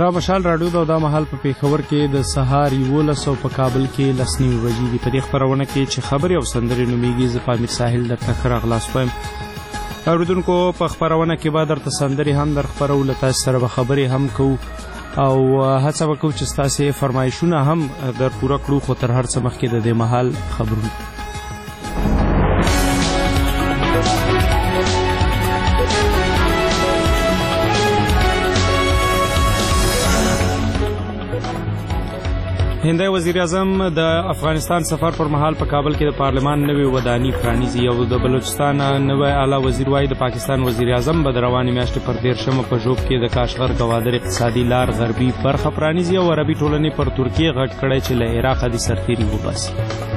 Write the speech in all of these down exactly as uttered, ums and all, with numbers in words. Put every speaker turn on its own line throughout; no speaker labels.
دا مشال راډیو دا د مهال په پیښور کې د سهار یولس او په کابل کې لس نیمې بجې دي. په دې خپرونه کې چې خبرې او سندرې نومیږي، زه پامیر ساحل درته ښه راغلاست وایم. اورېدونکو په خپرونه کې به درته سندرې هم در خپرو، له تاسو سره به خبرې هم کوو او هڅه به کوو چې ستاسې فرمایشونه هم در پوره کړو، خو تر هر څه مخکې د دې مهال خبرونه. هندي وزیر اعظم د افغانستان سفر پر مهال په کابل کې د پارلمان نوې ودانۍ پرانیزي او د بلوچستان نوې اعلی وزیر وايي د پاکستان وزیر اعظم به د روانې میاشتې پر دیرشمه په ژوب کې د کاشغر ګوادر اقتصادي لار غربي برخه پرانیزي او عربي ټولنې پر ترکیې غږ کړی چې له عراقه د سرتیري وباسي.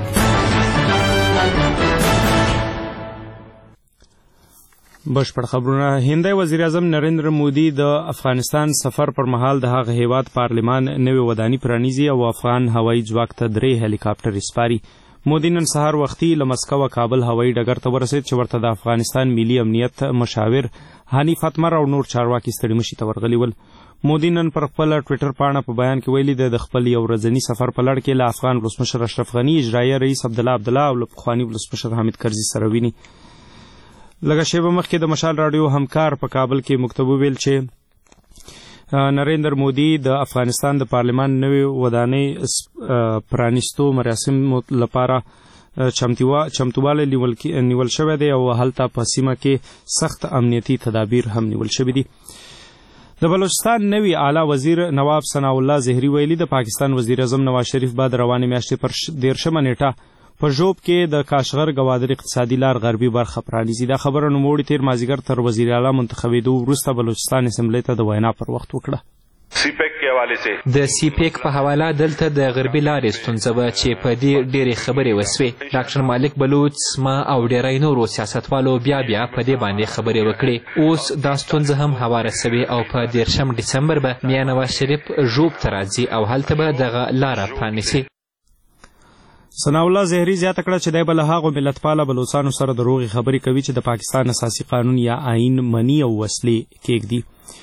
بشپړ خبرونه. هندي وزیر اعظم نریندر مودي د افغانستان سفر پر مهال د هغه هیواد پارلمان نوې ودانۍ پرانیزي او افغان هوایي ځواک ته درې هلیکاپټر سپاري. مودي نن سهار وختي له مسکو کابل هوایي ډګر ته ورسېد چې ورته د افغانستان ملي امنیت مشاور حنیف اتمر او نور چارواکي ستړي مشي ته ورغلي ول. مودي نن پر خپل ټویټر پاڼه په بیان کې ویلي د خپل یو ورځني سفر په لړ کې له افغان ولسمشر اشرف غني، اجرایه رئیس عبدالله عبدالله او له پخواني ولسمشر حامد کرزي سره ویني. لږه شیبه مخکې د مشال راډیو همکار په کابل کې موږ ته وویل چې نریندر مودي د افغانستان د پارلمان نوې ودانۍ پرانیستو مراسمو لپاره چمتووالی نیول شوی دی او هلته په سیمه کې سخت امنیتي تدابیر هم نیول شوي دي. د بلوچستان نوی اعلی وزیر نواب ثناء الله زهري ویلي د پاکستان وزیر اعظم نواز شریف بعد روانې میاشتې پر دیرشمه نیټه په ژوب کې د کاشغر ګوادر اقتصادي لار غربي برخه پرانیزي. دا خبره نوموړي تیر مازدیګر تر وزیر اعلی منتخبېدو وروسته بلوچستان اسمبلی ته د وینا پر وخت وکړه.
سی پیک کے حوالے سے
د سی پیک په حواله دلته د غربي لارې ستونزه وه چې په دې ډېرې خبرې وسوې. ډاکټر مالک بلوچ، ما او ډېری نورو سیاستوالو بیا بیا په دې باندې خبرې وکړې. اوس دا ستونزه هم هواره سوې او په دیرشم ډسمبر به میا نواز شریف ژوب ته راځي او هلته به دغه لاره پرانیسي.
ثناء الله زهري زیاته کړه چې دی به له هغو ملتپاله بلوڅانو سره د روغې خبرې کوي چې د پاکستان اساسي قانون یا آئین مني او وسلې کېږدي.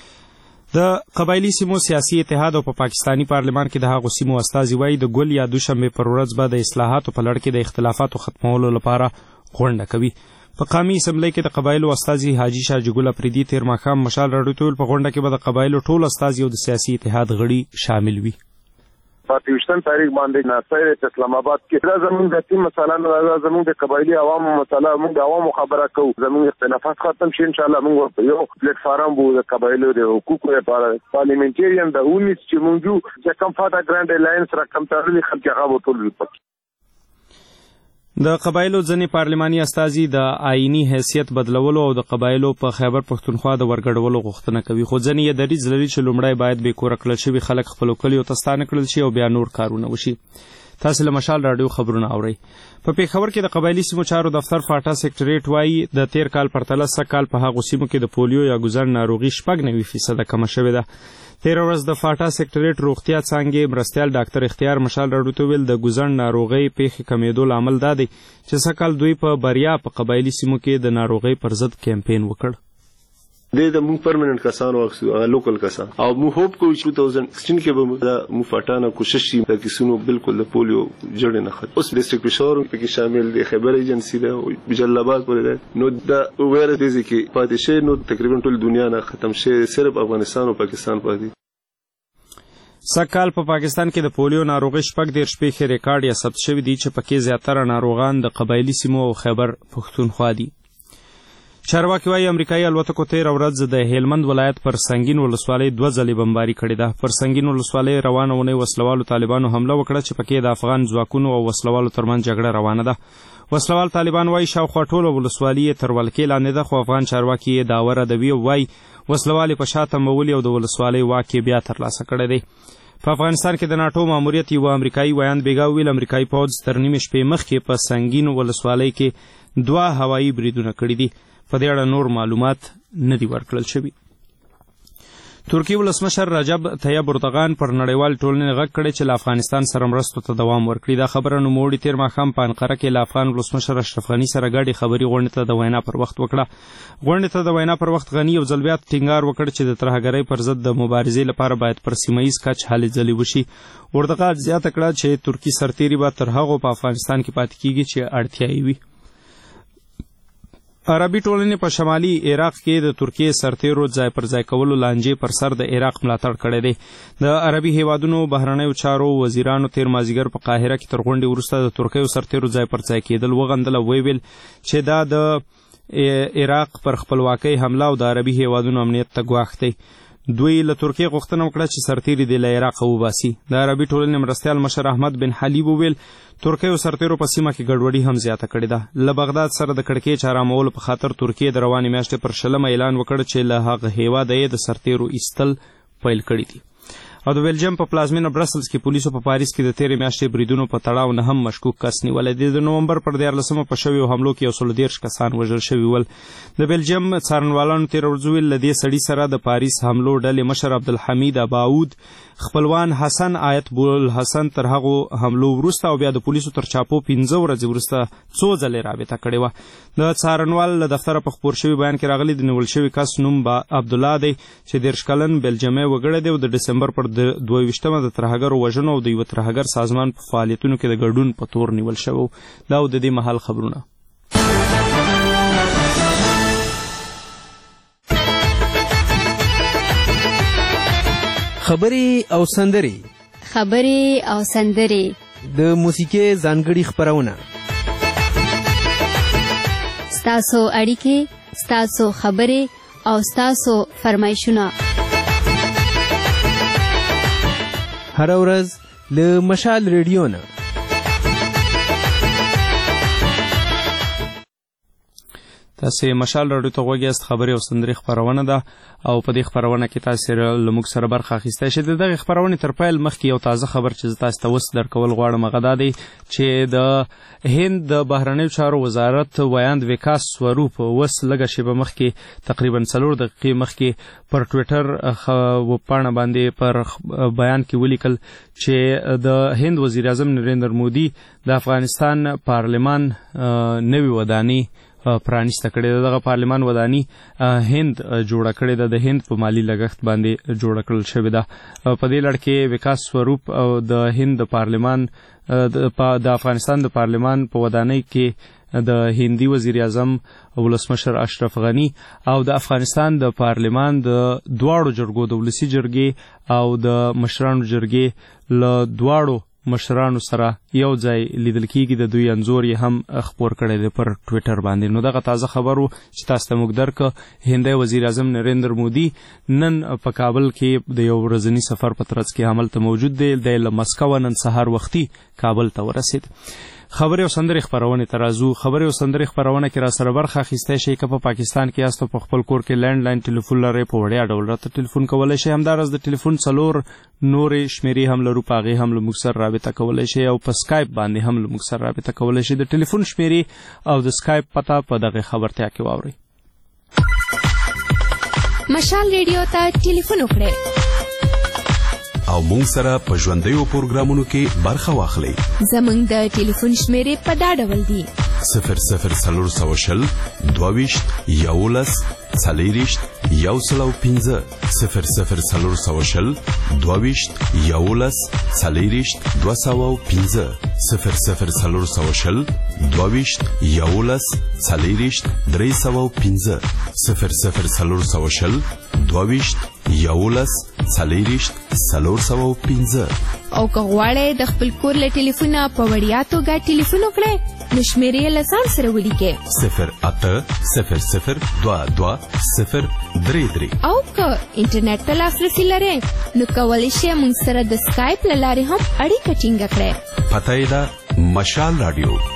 د قبایلي سیمو سیاسي اتحاد او په پاکستاني پارلمان کې د هغو سیمو استازي وایي د ګل یا دوشنبې پر ورځ به د اصلاحاتو په لړ کې د اختلافاتو ختمولو لپاره غونډه کوي. په قومي اسمبلی کې د قبایلو استازي حاجي شاه جګل افریدي تیر ماښام مشال راډیو ته ویل په غونډه کې به د قبایلو ټول استازي او د سیاسي اتحاد غړي شامل وي.
پاتوشتن تاریخ باندې ناصر اسلام آباد کې دا زموږ د تیم مثلا دا زموږ د قبایلی عوامو مثلا موږ د عوامو خبره کوو، زموږ اختلافات ختم شي ان شاء الله. موږ یو پلیټ فارم بو د قبایلو د حقوقو لپاره پارلیمنټریان د اونیس چې موږ چې کم فاټا ګراند الاینس رقم تړلې خلک هغه وټول ریپورت.
د قبایلو ځینې پارلماني استازي د آئینی حیثیت بدلولو او د قبایلو په خیبر پښتونخوا د ورګډولو غوښتنه کوي، خو ځینې یې دریځ لري چې لومړی باید بې کوره کړل شوي خلک خپلو کلیو ته ستانه کړل شي او بیا نور کارونه وشي. تاسو له مشال راډیو خبرونه اورئ. په پیښور کې د قبایلي سیمو چارو دفتر فاټا سیکټریټ وایي د تیر کال پرتله سږ کال په هغو سیمو کې د پولیو یا ګوزن ناروغي شپږ نوي فیصده کمه شوې ده. تیره ورځ د فاټا سیکټریټ روغتیا څانګې مرستیال ډاکټر اختیار مشال راډیو ته ویل د ګوزن ناروغۍ پیښې کمیدو لامل دا دی چې سږ کال دوی په بریا په قبایلي سیمو کې د ناروغۍ پر ضد کمپین وکړ.
د د موږ پرمننت کسان واخسو هغه لوکل کسان او موږ هوپ کوو چې دوه هزار شپږ کې به د موږ فاټانه کوشش شي د کیسونو بالکل د پولیو جوړ نه خط. اوس ډیسټریکټ پېښور کې شامل دی، خیبر ایجنسی ده او بجل آباد پورې ده. نو د ویره دي چې پاتې شي نو تقریبا ټول دنیا نه ختم شي، صرف افغانستان او پاکستان پاتې.
سږ کال په پاکستان کې د پولیو ناروغۍ شپږ دېرش پیښې ریکارډ یا ثبت شوي دي چې پکې زیاتره ناروغان د قبایلي سیمو او خیبر پښتونخوا دي. چارواکي وایي امریکایي الوتکو تېره ورځ د هلمند ولایت پر سنګین ولسوالۍ دوه ځلې بمباري کړې ده. پر سنګین ولسوالۍ روانه اونۍ وسلوالو طالبانو حمله وکړه چې پکې د افغان ځواکونو او وسلوالو ترمنځ جګړه روانه ده. وسلوال طالبان وایي شاوخوا ټوله ولسوالي یې تر ولکې لاندې ده، خو افغان چارواکي یې دعوه ردوي او وایي وسلوال یې په شا تمبولي او د ولسوالۍ واک یې بیا ترلاسه کړی دی. په افغانستان کې د ناټو ماموریت یوه امریکایي ویاند بیګا ویل امریکایي پوځ تر نیمې شپې مخکې په سنګین ولسوالۍ کې دوه هوایي بریدونه کړي دي. په دې اړه نور معلومات نه دي ورکړل شوي. ترکیه ولسمشر رجب طیب اردوغان پر نړیوال ټولنې غږ کړی چې له افغانستان سره مرستو ته دوام ورکړي. دا خبره نوموړي تیر ماښام په انقره کې له افغان ولسمشر اشرف غني سره ګډې خبري غونډې ته د وینا پر وخت وکړه. غونډې ته د وینا پر وخت غني یو ځل بیا ټینګار وکړ چې د ترهګرۍ پر ضد د مبارزې لپاره باید پر سیمه ییز کچ هلې ځلې وشي. اردوغان زیاته کړه چې ترکي سرتیري به تر هغو په افغانستان کې پاتې کیږي چې اړتیا یې وي. عربي ټولنې په شمالي عراق کې د ترکیې سرتیرو ځای پر ځای کولو لانجې پر سر د عراق ملاتړ کړی دی. د عربي هیوادونو بهرنیو چارو وزیرانو تیر مازدیګر په قاهره کې تر غونډې وروسته د ترکیو سرتیرو ځای پر ځای کېدل وغندل او ویل چې دا د عراق پر خپلواکۍ حمله او د عربي هیوادونو امنیت ته ګواښ دی. دوی له ترکیې غوښتنه وکړه چې سرتیري دې له عراقه وباسي. د عربي ټولنې مرستیال مشر احمد بن حلیب وویل ترکیو سرتیرو په سیمه کې ګډوډي هم زیاته کړې ده. له بغداد سره د کړکېچ آرامولو په خاطر ترکیې د روانې میاشتې پر شلمه اعلان وکړ چې له هغه هیواده یې د سرتیرو ایستل پیل کړي دي. او د بیلجیم په پلازمینه برسلز کې پولیسو په پاریس کې د تیرې میاشتې بریدونو په تړاو نه هم مشکوک کس نیولی دی. د نومبر پر دیارلسمه په شویو حملو کې یو سل دېرش کسان وژل شوي ول. د بیلجیم څارنوالانو تېره ورځ ویل له دې سړي سره د پاریس حملو ډلې مشر عبدالحمید اباود خپلوان حسن آیت بولحسن تر هغو حملو وروسته او بیا د پولیسو تر چاپو پنځه ورځې وروسته څو ځلې رابطه کړې وه. د څارنوال له دفتره په خپور شوي بیان کې راغلی د نیول شوي کس نوم عبدالله دی چې دېرش کلن بیلجیمی وګړی دی او د ډسمبر پر دوه ویشتمه د ترهګرو وژنو او د یوه ترهګر سازمان په فعالیتونو کې د ګډون په تور نیول شوی. دا او د دې مهال خبرونه.
خبرې او سندرې
خبرې او سندرې
د موسیقۍ ځانګړي خپرونه
ستاسو اړیکې ستاسو خبرې او ستاسو فرمایشونه
هر ورځ له مشال ریډیو نه.
تاسې مشال راډیو ته غوږ یاست. خبرې او سندرې خپرونه ده او په دې خپرونه کې تاسې له موږ سره برخه اخیستی شئ. د دغې خپرونې تر پیل مخکې یو تازه خبر چې زه تاسې ته اوس درکول غواړم هغه دا دی چې د هند د بهرنیو چارو وزارت ویاند وکاس سوروپ اوس لږه شیبه مخکې تقریبا څلور دقیقې مخکې پر ټویټر ویبپاڼه باندې پر بیان کې ولیکل چې د هند وزیر اعظم نریندر مودي د افغانستان پارلمان نوې ودانۍ پرانیسته کړې ده. دغه پارلمان وداني هند جوړه کړې ده، د هند په مالي لګښت باندې جوړه کړل شوې ده. په دې لړ کې وکاس سوروپ او د هند د پارلمان د افغانستان د پارلمان په ودانۍ کې د هندي وزیر اعظم ولسمشر اشرف غني او د افغانستان د پارلمان د دواړو جرګو د ولسي جرګې او د مشرانو جرګې له دواړو مشرانو سره یو ځای لیدل کیږي. د دوی انځور یې هم خپور کړی دی پر ټویټر باندې. نو دغه تازه خبر و چې تاسو ته موږ درکړه. هندي وزیر اعظم نریندر مودي نن په کابل کې د یو ورځني سفر په ترڅ کې هملته موجود دی. د له مسکو نن سهار وختي کابل ته ورسید. خبرې او سندرې خپرونې ته راځو. خبرې او سندرې خپرونه کې را سره برخه اخیستی شئ. که په پاکستان کې یاست او په خپل کور کې لینډ لاین ټلیفون لرئ په وړیا ډول راته ټلیفون کولی شئ. همداراز د ټلیفون څلور نورې شمېرې هم لرو، په هغې هم له موږ سره رابطه کولی شئ او په سکایپ باندې هم له موږ سره رابطه کولی شئ. د ټلیفون شمېرې او د سکایپ پته په دغې خبرتیا کې واورئ.
مشال ریډیو ته ټلیفون وکړئ
او مونږ سره په ژوندیو پروګرامونو کې برخه واخلئ.
زمونږ د ټلیفون شمېرې په دا ډول دي:
صفر صفر څلور سوه شل دوه ویشت یولس څلېرویشت یو سل او پنځه صفر صفر څلور سوه شل دوه ویشت یولس څلېرویشت دوه سوه او پنځه صفر صفر څلور سوه شل دوه ویشت یولس څلېرویشت درې سوه او پنځه صفر صفر څلور سوه شل دوه ویشت یولس څلېرویشت څلور سوه او پنځه.
او که غواړئ د خپل کور له ټلیفونه په وړیا توګه ټلیفون وکړئ نو شمېرې یې له ځان سره ولیکئ:
صفر اته صفر صفر دوه دوه صفر درې درې.
او که انټرنیټ ته لاسرسي لرئ نو کولی شئ موږ سره د سکایپ له لارې هم اړیکه ټینګه کړئ.
پته یې ده مشال راډیو.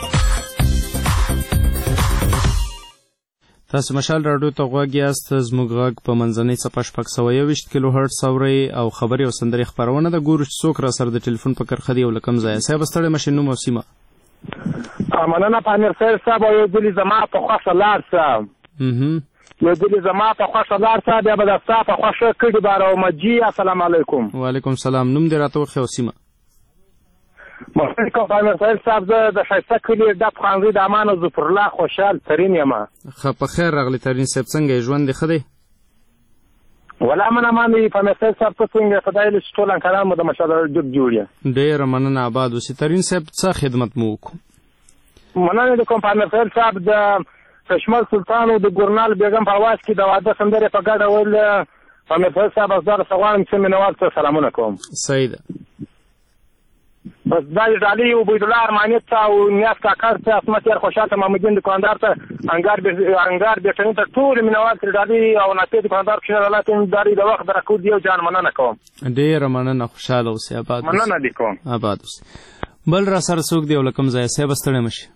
تاسو مشال راډیو ته غوږ یاست. زموږ غږ په منځنۍ څپه شپږ سوه یوویشت کیلو هرټز اورئ او خبرې او سندرې خپرونه ده. ګورو چې څوک را سره د ټلیفون په کرښه دی او له کوم ځایه. صاحب ستړی مه شئ، نوم او سیمه.
مننه پامیر صاحب. یو ځلې زما په خوښه لاړ شه نو دلې زما په خوښه لاړ شه بیا به د ستا په خوښه کډې باره مجي. السلام علیکم.
وعلیکم سلام. نوم دې راته وښیه او سیمه.
محمد کفایمر صاحب صاحب زه د ښایسته کلي ډب خانزي د امان او ظفرالله خوشحال ترین یم.
ښه په خیر راغلی ترین صاحب. څنګه یې ژوند دې ښه دی؟
ولا من امان دی په مسل صاحب ته څنګه خدای له ټول انکاران مو د مشاله ډب جوړی.
ډېره مننه آباد اوسې. ترین صاحب څه خدمت مو وکړو؟
مننه د کوم په مسل صاحب د کشمل سلطان او د ګورنال بیگم په واس کې د واده سندره په ګډه ویل. په مسل صاحب زار سوال چې مینوال ته سلامونه کوم.
صحیح ده.
بس دا ډالۍ او عبید الله ارمانی ته او نیاز کاکر ته اسمت یار خوشحال ته محمدین دکاندار ته انګار به انګار به ټنګ ته ټول مینوال ته ډالۍ او ناته دکاندار کې الله ته داري د وخت درکو دی او جان مننه کوم.
ډېره مننه. خوشاله اوسې آباد.
مننه دي کوم.
آباد اوسې. بل را سره څوک دی او لکم ځای صاحب ستړی مشي.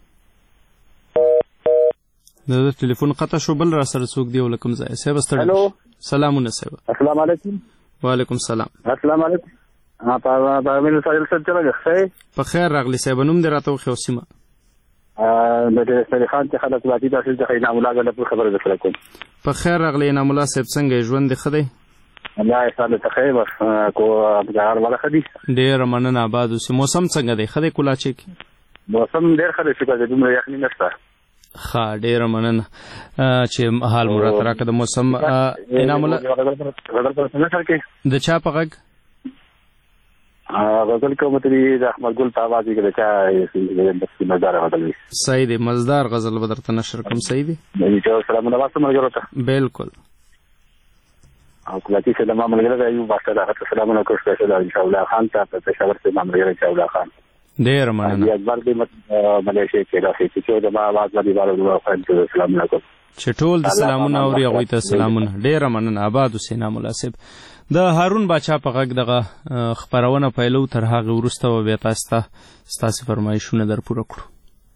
د ټلیفون قطع شو. بل را سره څوک دی او لکم ځای صاحب ستړی.
هلو
سلامونه صاحب.
السلام علیکم.
وعلیکم سلام.
السلام علیکم. ها په په مې سره څه چلګه
په خیر راغلی صاحب. نوم دې راته وښیه او سیمه.
د دې سړي خان ته خلک باندې داسې د خینا مولا غل خبره درته کوم.
په خیر راغلی انعام الله صاحب. څنګه ژوند دې ښه دی؟
الله تعالی ته خیر بس کو بازار ولا خدي.
ډېره مننه آباد اوسې. موسم څنګه دی؟ ښه دی کولاچی کې؟
موسم ډېر ښه دی چې د دومره یخني نشته.
ښه ډېره مننه چې حال مو راته راکړه. د موسم انعام الله د چا په غږ
غزل کوم ته د احمد ګل په आवाज کې د چا مزدار غزل.
صحیح دی. مزدار غزل به درته نشر کوم. صحیح دی.
چې سلامونه واسه ملګرو ته.
بالکل.
او کله چې د ماملګرو د ایوب باشا د سلامونه کوم څه د ان شاء الله خان ته په پېښور کې ماملګرو ان شاء الله خان.
ډېر مننه.
اکبر دې ملایشي کې راځي چې د ما आवाज باندې بارو خپل سلامونه کوم.
چې ټول د سلامونه اوري هغوی ته سلامونه. ډېره مننه آباد اوسې انعام الله صاحب. د هارون باچا په غږ دغه خپرونه پیلو. تر هغې وروسته به بیا تاسو ته ستاسې فرمایشونه در پوره کړو.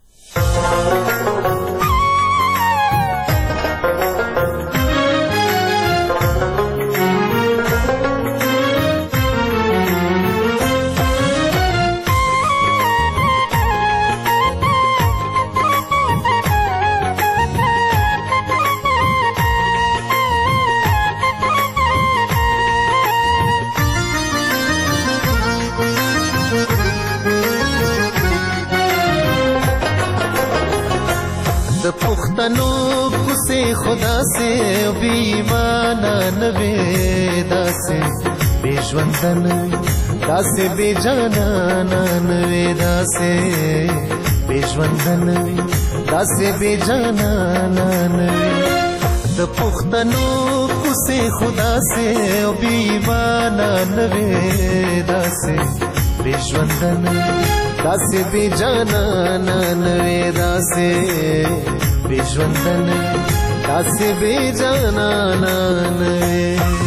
پختنو کوسه خدا سے بی ایمانا نوے دا سے بے ژوندن دا سے بے جانا نوے دا سے بے ژوندن دا سے بے جانا نوے د پختنو کوسه خدا سے بی ایمانا نوے دا سے بے ژوندن دا سے بے جانا نوے دا سے بے ژوندن دا سے بے جانا نوے.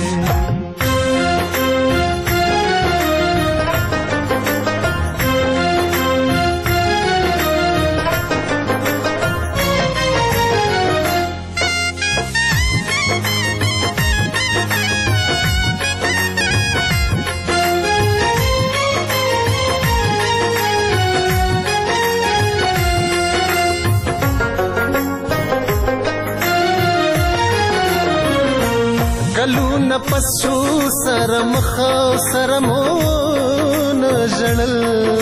کلونه پسو سره مخا سره مون ژړل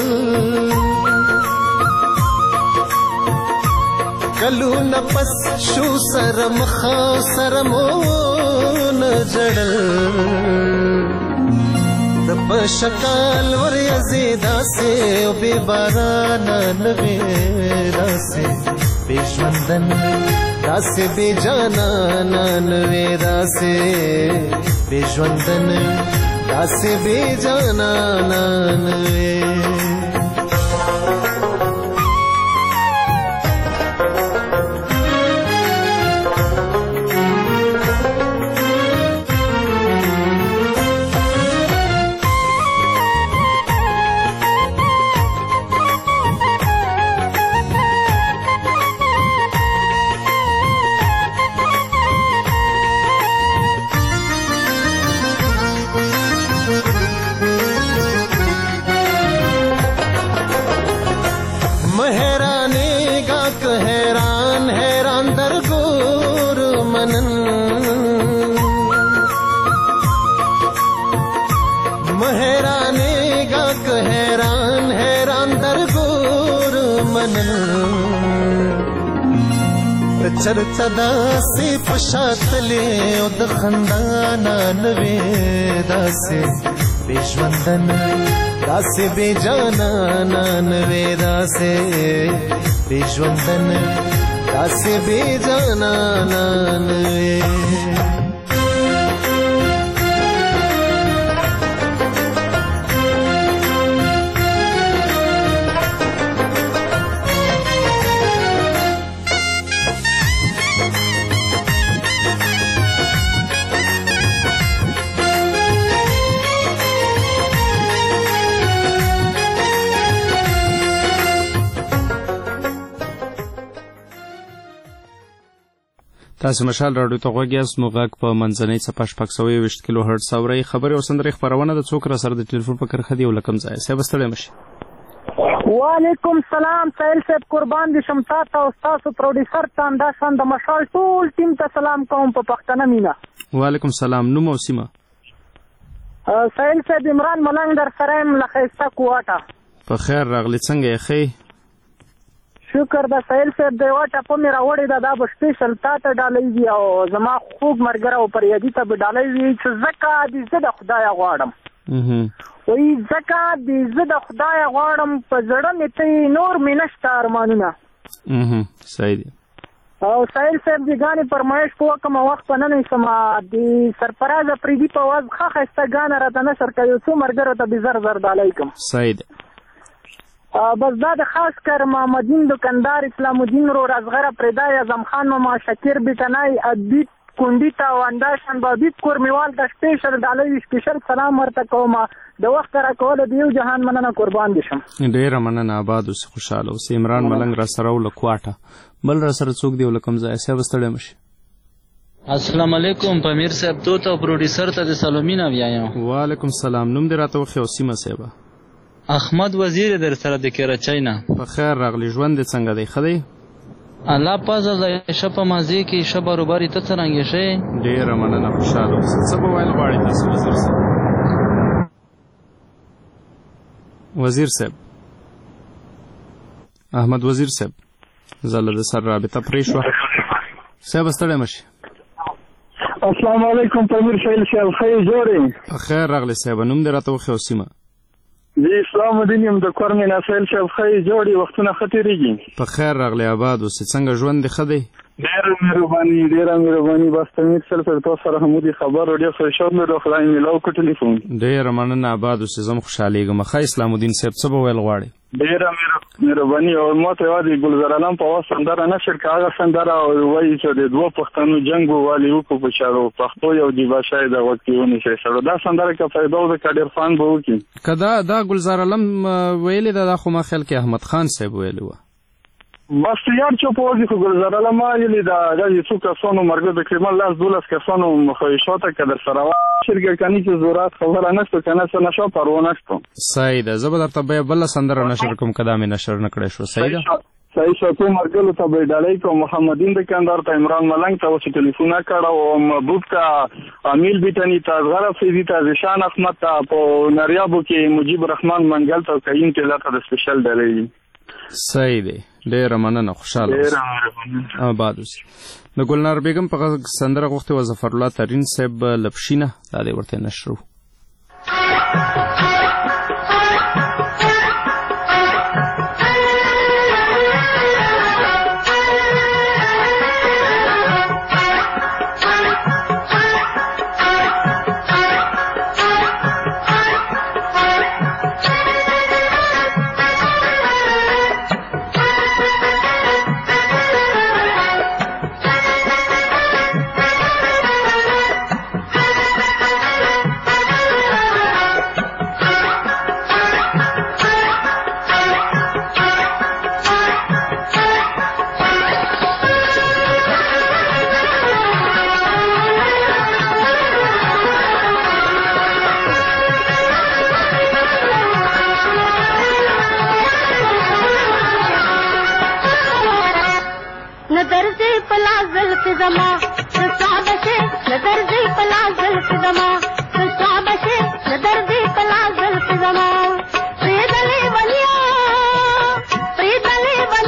کلونه پسو سره مخا سره مون ژړل د پشکال ور یزیدا سے او بے باران نویدا سے بے ژوندن دا سے بے جانا نوے دا سے بے ژوندن دا سے بے جانا نوے. منل چرته داسې په شاتلې او د خندانا نوې داسې بې ژوندن داسې بې جانانا نوې داسې بې ژوندن داسې بې جانانا نوې
تاسو مشال راډیو ته غوږ یاست نو غږ په منځنۍ څپه شپږ سوه یوویشت کیلو هرټز اورئ خبرې او سندرې خپرونه د څوک را سره د ټلیفون په کرښه دی او له کوم ځایه صاحب ستړی مه شئ
وعلیکم سلام سهیل صاحب قربان دي شم تاته او ستاسو پروډیوسر ته همداشان د مشال ټول ټیم ته سلام کوم په پښتنه مینه
وعلیکم سلام نوم او سیمه
سهیل صاحب عمران ملنګ در سره یم له ښایسته کوټه
په خیر راغلی څنګه یې ښې
شکر د سهیل صاحب د یوه ټپه مې راوړې ده دا به سپیشل تا ته ډالۍ وي او زما خوږ ملګری او پریادي ته به ډالۍ وي چې ځکه د زه د خدایه غواړم وایي ځکه د زه د خدایه غواړم په زړه مې ته نور مې نشته ارمانونه
صحیح دی
او سهیل صاحب د ګانې فرمایش په وکړم وخت په نه نیسم د سرفراز افریدي په اواز ښه ښایسته ګانه راته نشر کوي یو څو ملګرو ته به زر زر ډالۍ کړم
صحیح دی
بس دا د خاص کر محمدین دکاندار اسلام الدین رو رازغر پردای اعظم خان ماما شکر بیٹنای ادبیت کونډی ته وانداشان بابیت کورمیوال ته سپیشل ډالۍ سپیشل سلام ورته کوم د وخت راکول د یو جهان مننه قربان دي شم
ډیره مننه آباد اوسې خوشحاله اوسې عمران ملنګ را سره له کوټه بل را سره څوک دی له کوم ځای صاحب ستړی مه شي
السلام علیکم پمیر صاحب تو ته پروډیوسر ته د سلامونه وایم
وعلیکم سلام نوم دې راته وښیه او سیمه صاحب
احمد وزیر در سره د کراچۍ نه
په خیر راغلی ژوند دې څنګه دی ښه دی
الله پازه د ښه په مازې کې ښه بروبرې ته څرنګه شئ
ډېره مننه خوشحاله اوسئ څه به ویل غواړئ تاسو وزیر صاحب وزیر صاحب احمد وزیر صاحب زه له ده سره رابطه پرې شوه صاحب ستړی مه شي
السلام علیکم پمیر سهیل صاحب ښه یې جوړې
په خیر راغلی صاحب نوم دې راته وښیه او سیمه
زه اسلام الدین یم د کورمې نه سهیل صاحب ښه یې جوړې وختونه ښه تېرېږي
په خیر راغلی آباد اوسې څنګه ژوند دې ښه دی
ډېره مهرباني ډېره مهرباني بس تمیر صاحب سره تاسو سره هم دې خبر ډېر خوشحال مې د خدای میلاو کړ ټلیفون
ډېره مننه آباد اوسې زه هم خوشحالېږم ښه اسلام الدین صاحب څه به ویل غواړئ
ډېره مهرباني او ما ته یوازې ګلزار عالم په اواز سندره نشر که هغه سندره وایي چې د دوه پښتنو جنګ ووالي وکړو په چارو پښتو یو دیبا شاید د وخت کې ونیسئ سړو دا سندره که فایده وکړه ډېر خوند به وکړي
که دا دا ګلزار عالم ویلې ده دا خو ما خیال کې احمد خان صاحب ویلې وه
بس یار چې په وځي خو ګلزار عالم ویلې ده دا چې څو کسانو مرګ تقریبا لاس دولس کسانو خواهشاته که در سره شرګرکني چې زورات خبره نشته که نه څه نشه پروا نشته
صحیح ده زه به درته بیا بله سندره نشر کوم که دا مې نشر نه کړی شو صحیح ده
صحیح شو څو مرګلو ته به یې ډالۍ کوم محمدین دکاندار ته عمران ملنګ ته اوس ټلیفونه کړه او محبوب ته امیل بیټني ته اصغر افریدي ته ذیشان احمد ته په نریابو کې مجیب رحمان منګل ته کریم ټیلر ته د سپیشل ډالۍ
صحیح دی ډېره مننه خوشحاله اوسئ آباد اوسئ د ګلنار بیګم په غږ سندره غوښتې وه ظفرالله ترین صاحب لپشینه دا دې ورته نشر و
Pridale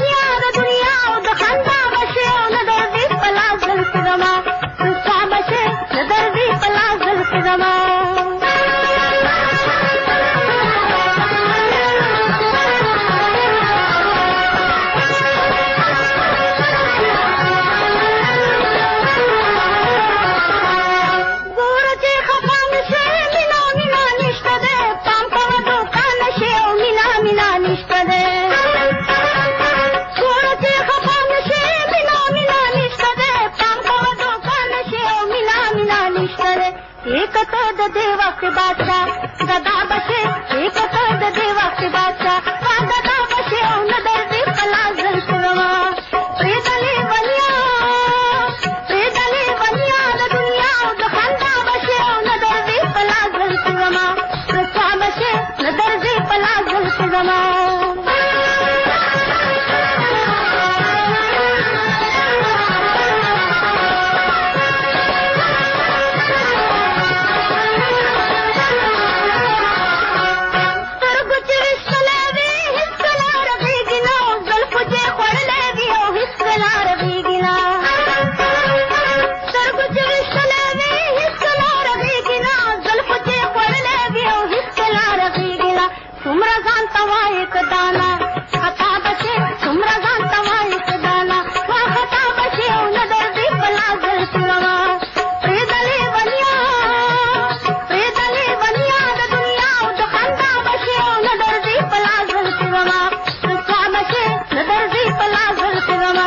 سدانا خطا بشي څومره ځان ته وایي سدانا وا خطا بشي او نه درځي په لاس درسي روا پرېدلې ونیا پرېدلې ونیا د دنیا او د خندا بشي او نه درځي په لاس درسي روا رسوا بشي نه درځي په لاس درسي روا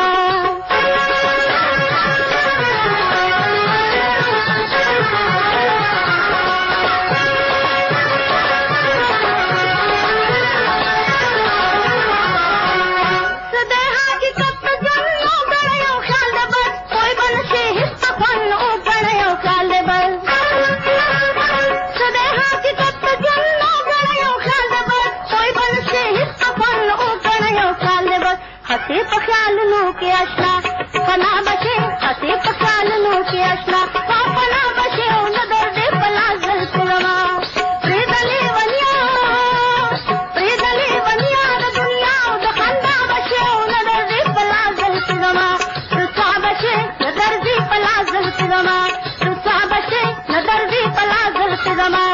हंसे पख्यालनों के अशना फना बचे हंसे पख्यालनों के अशना फना बचे उन दर्दे पला जल रवा प्रेदले वनिया प्रेदले वनिया द दुनिया द खंदा बचे उन दर्दे पला जल रवा रुसा बचे न दर्दे पला जल रवा रुसा बचे न दर्दे पला जल रवा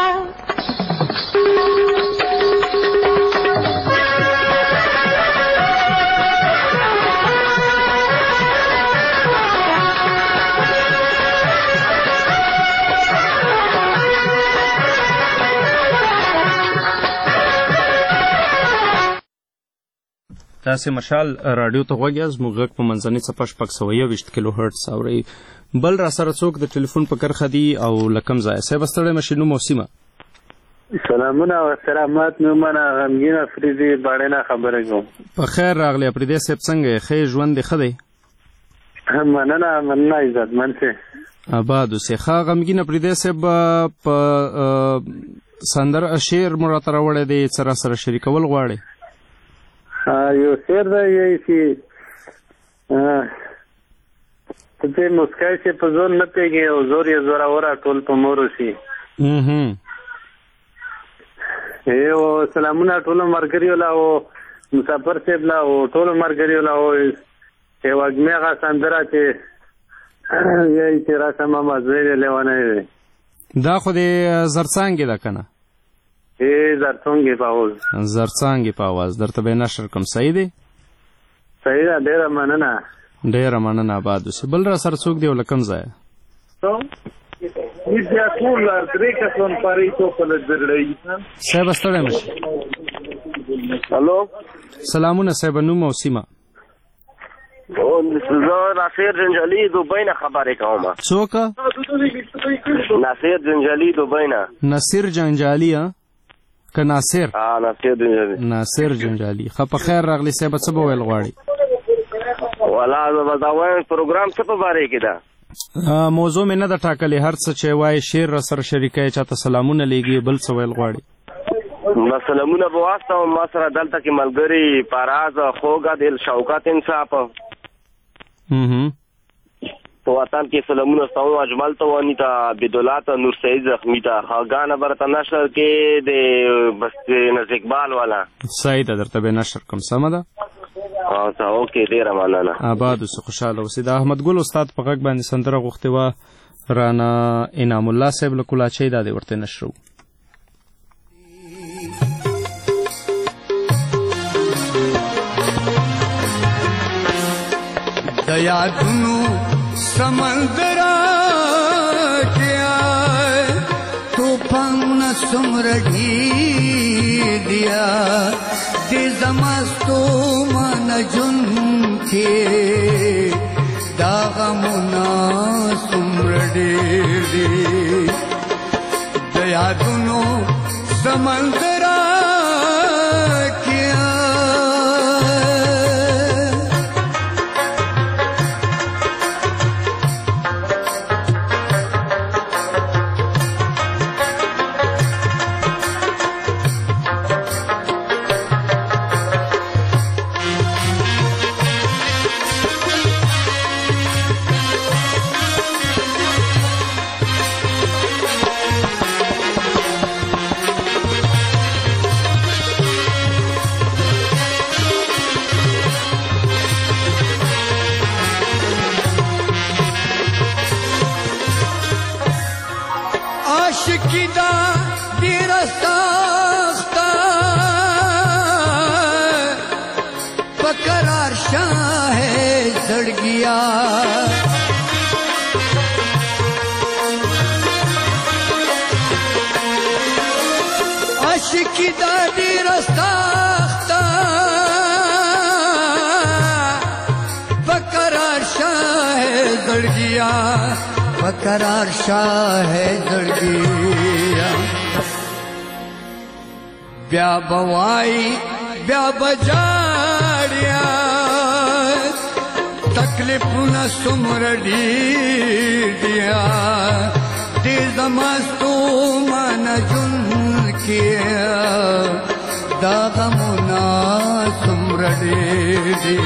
تاسې مشال راډیو ته غوږ یاست. موږ غږ په منځنۍ څپه شپږ سوه یوویشت کیلو هرټز اورئ. بل را سره څوک د ټلیفون په کرښه دي او له کوم ځایه؟ صاحب ستړی مشې نوم او سیمه.
سلامونه او احترامات. نومانه غمګین افریدي باړې نه خبره کوم.
په خیر راغلی افریدی صاحب، څنګه یې؟ ښه ژوند دې ښه دی؟
مننه مننه عزتمن صاحب.
آباد اوسې. ښه غمګین افریدی صاحب، په سندر شعر مو راته راوړی دی، څه را سره شریکول غواړئ؟
یو شعر دی یی چې ته پرې مسکای چې په زور نه پوهېږې او زور یې زوروره ټول په مورو شي. او سلامونه ټولو ملګریو له او مسافر صاحب له او ټولو ملګریو له او یو وږمېغه سندره چې یی چې راشه ماما زوی دی لیونی دی.
دا خو د زرڅانګې ده که نه؟
ای زرڅانګې په اواز
زرڅانګې په اواز درته به یې نشر کړم. صحیح دی؟
صحیح ده. ډېره مننه
ډېره مننه. آباد اوسې. بل را سره څوک دی او له کوم ځایه؟ صاحب ستړی مشې.
هلو
سلامونه صاحب، نوم او سیمه؟
زه ناصر جنجالي دوبۍ نه خبرې کوم.
څوک؟
ناصر جنجالي دوبۍ نه.
ناصر جنجالي ها که ناصر؟
ناصر جنجالي.
ناصر جنجالي. ښه په خیر راغلی صاحب، څه به ویل غواړي؟
والا زه به دا وایم پروګرام څه په باره کې ده؟
موضوع مې نه ده ټاکلې، هر څه چې وایي شعر را سره شریکوي، چاته سلامونه لیږي، بل څه ویل غواړي؟
سلامونه به واستوم. ما سره دلته کې ملګري فراز خوږه دل شوکت انصاف په وطن کې سلامونه ستوم. اجمل ته وانیتا عبدالله ته نور سعید زخمی ته خاګانه برته نشر کې د بس نز اقبال والا.
صحیح ده، درته به نشر کوم. سمه ده.
اوکې ډېره مننه.
آباد اوسې، خوشحاله اوسې. د احمد ګل استاد په غږ باندې سندره غوښتې وه رانه انعام الله صاحب له کولاچۍ، دا دې ورته نشرو.
د یادونو سمندرا کیا توفان څومره ډېر د زمستو من جون کې دا غمونه څومره ډېر د یادونو سمندرا کیا زړګیا عاشقی دا ډیر سخته بقرار شاه زړګیا بقرار شاه زړګیا بیا بوای بیا بجاړیا تکلیفونه څومره ډېر دیا دې زما ستومانه ژوند کې دا غمونه څومره ډېر دي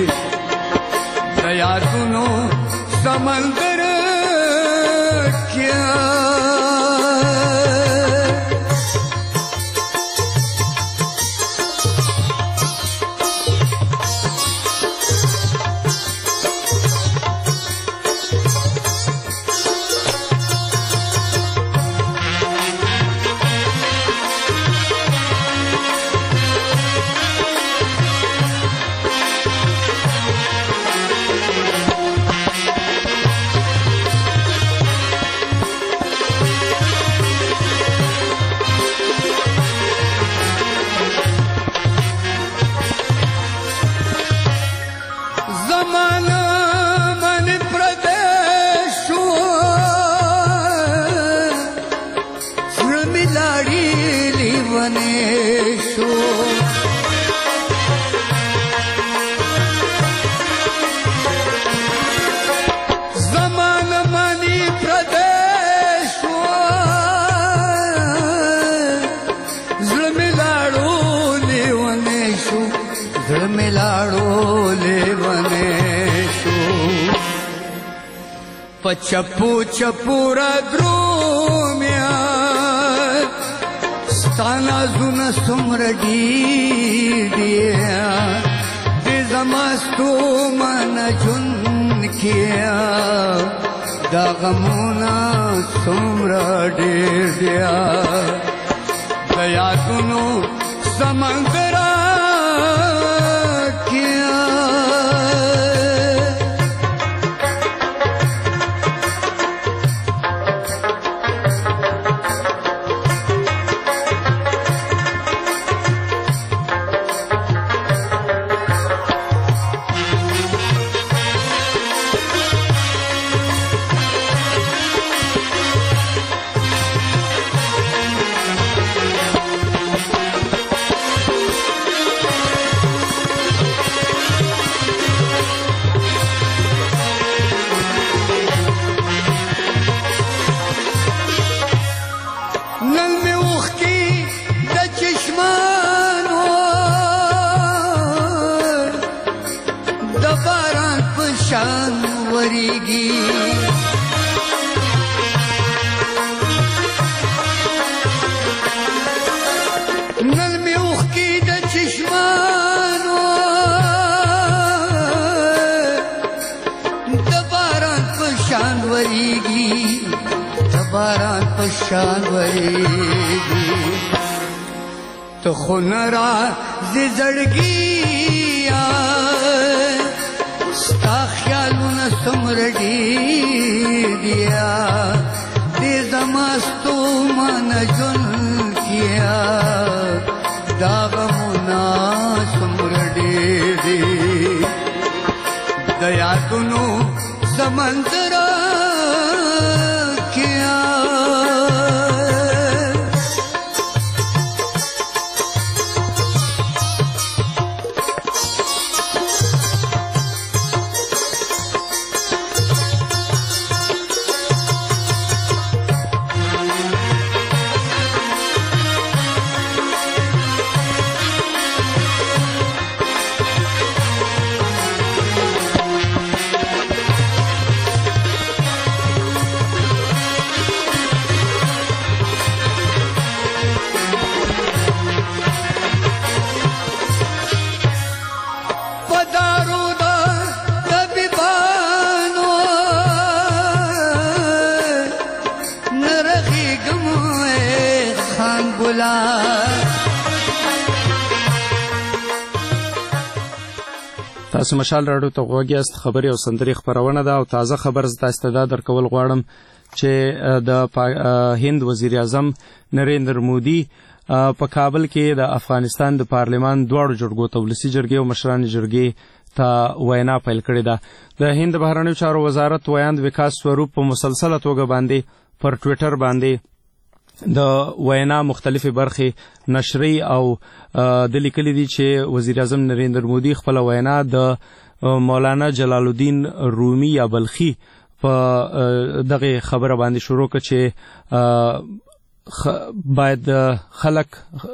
د یادونو سمندر کې چپو چپو را درومیا ستانا زونه څومره ډېر دیا د زما ستومانه ژوند کې دا غمونه څومره ډېر دیا د یادونو سمندر شان وریږي ته خو نه راځې زړګیا ستا خیالونه څومره ډېر دیا دې زما ستومانه ژوند کې دا غمونه څومره ډېر دي د یادونو سمندر
تاسو مشال راډیو ته غوږ یاست. خبري او سندري خبرونه ده او تازه خبر تاسو ته دا درکول غواړم چې د هند وزیر اعظم نریندر مودي په کابل کې د افغانستان د پارلمان دواړو جرګو ته ولسي جرګې او مشران جرګې ته وینا پیل کړې ده. د هند بهرنیو چارو وزارت ویاند وکاس سوروپ په مسلسله توګه باندې پر ټویټر باندې د وینا مختلفې برخې نشري او د لیکلي دي چې وزیر اعظم نریندر مودي خپل وینا د مولانا جلال الدین رومي یا بلخي په دغه خبره باندې شروع کړ چې باید خلک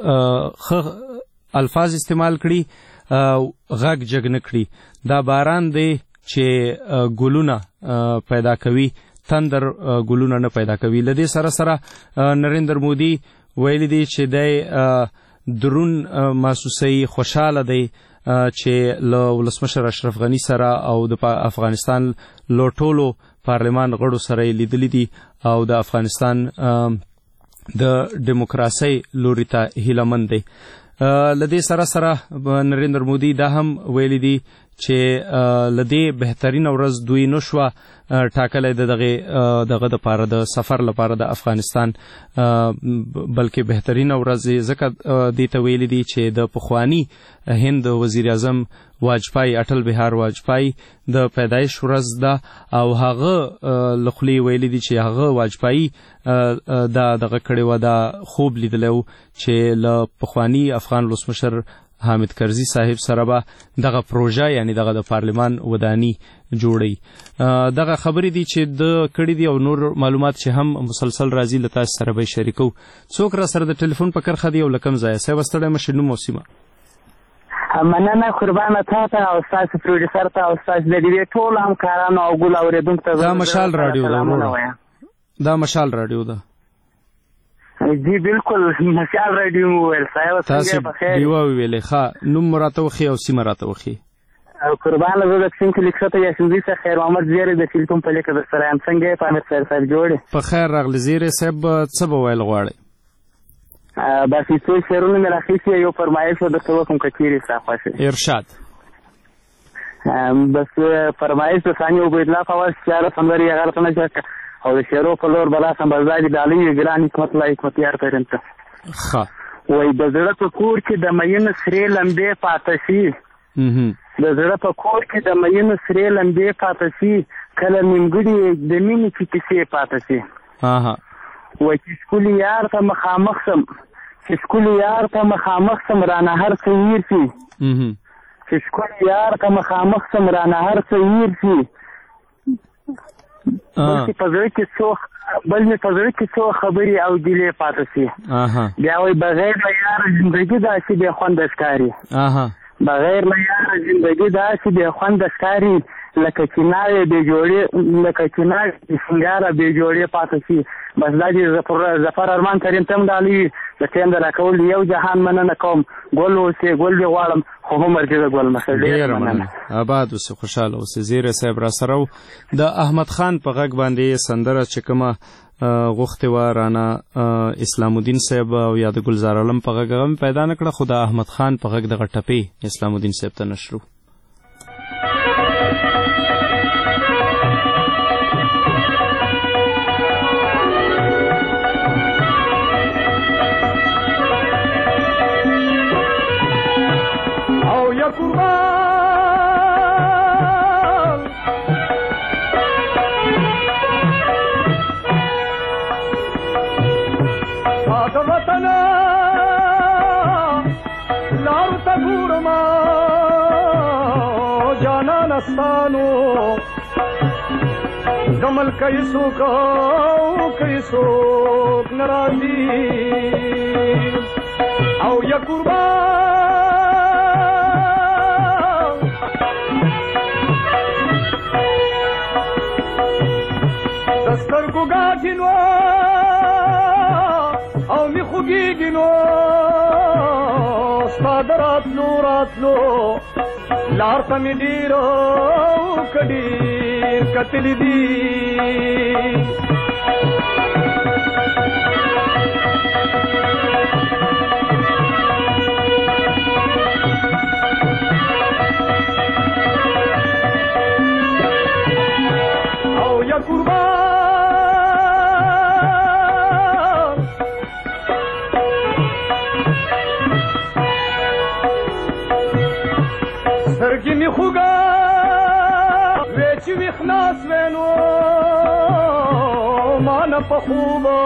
الفاظ استعمال کړي غږ جګ نه کړي. دا باران دی چې ګلونه پیدا کوي، تندر ګلونه نه پیدا کوي. لدې سره سره نریندر مودي ویلي دی چې دی درون محسوسي خوشاله دی چې له ولسمشر اشرف غني سره او د افغانستان له ټولو پارلمان غړو سره لیدلي دي او د افغانستان د دیموکراسي لوري ته هیلهمند دی. لدې سره سره نریندر مودي دا هم ویلي دي چې لدې بهترین ورځ دوی نشوه ټاکلی د دغه دغه د پاره د سفر لپاره د افغانستان، بلکې بهترین ورځ ځکه دې ته ویلي دي چې د پخوانی هند وزیر اعظم واجپای اټل بهار واجپای د پیدایش ورځ ده او هغه له خولې ویلي دي چې هغه واجپای دا دغه کړی و، دا خوب لیدلی و چې له پخوانی افغان ولسمشر حامد کرزي صاحب سره به دغه پروژه یعنی دغه د پارلمان ودانی جوړي. دغه خبرې دي چې د کړي دي او نور معلومات چې هم مسلسل راځي له تاسو سره به شریکو. څوک را سره د ټلیفون په کرخه دی او لکم ځای سه وستړی مشه نو موسیمه
مننه قربانه تاسو او تاسو پروډوسر ته او تاسو د دې ټول همکارانو او ګل اوریدونکو ته.
دا مشال رادیو ده، دا مشال رادیو ده.
جی بالکل مشال رادیو موبایل صاحب
تاسو دیوا ویلې ښه نوم مراته وخی او سیمه راته وخی.
قربان زه د کسین کلیک شته یا شوزي څخه خیر محمد زیری د ټلیفون په لیکه د سره ام څنګه په امر سره سره جوړ
په خیر راغلی زیری صاحب څه به ویل غواړي؟
بس څه شهرونه مې راخیستي یو فرمایش د څه کوم کچيري صاحب
ارشاد
بس فرمایش د ثاني عبید الله فواز شهر فنوري هغه څنګه چې او د شهرو په لور بلا سمبازادي د علي ګران حکمت الله حکمت یار پرنته
ښه
وای د زړه په کور کې د مین سرې لمبې پاتې شي، د زړه په کور کې د مین سرې لمبې پاتې شي، کله نیمګړي د مینې کې کیسې پاتې شي. وای چې سکول یار ته مخامخ سم چې سکول یار ته مخامخ سم رانه هر څه ویر شي، چې سکول یار ته مخامخ سم رانه هر څه ویر شي. بلکې په زړه کې څو بل مې په زړه کې څو خبرې او ګیلې پاتې شي. بیا وایي بغیر له یاره زندګي داسې بې خونده ښکاري، بغیر له یاره زندګي داسې بې خونده ښکاري، لکه چیناوې بې جوړې لکه چیناوې د سینګاره بې جوړې پاتې شي. بس دا چې ظفر ارمان کریم ته هم ډالي د ټیم د راکول یو جهان مننه کوم، ګل اوسې ګل دې غواړم خو عمر دې د ګل مخه
ډېره مننه. آباد اوسې خوشحاله اوسې. زیری صاحب را سره و د احمد خان په غږ باندې سندره چې کومه غوښتې وه رانه اسلام الدین صاحب او یا د ګلزار عالم په غږ هغه مې پیدا نه کړه، خو د احمد خان په غږ دغه ټپې اسلام الدین صاحب ته نشرو.
कमल कैसो को कैसो नाराजी आओ या कुर्बान दस्तर को गागिनो आओ मी खुगिगिनो सादरात लो रात लो लारता मी डीरो कडी कतली दी سترګې مې خوږه وې چې وي خلاص وې نو ما نه په خوبه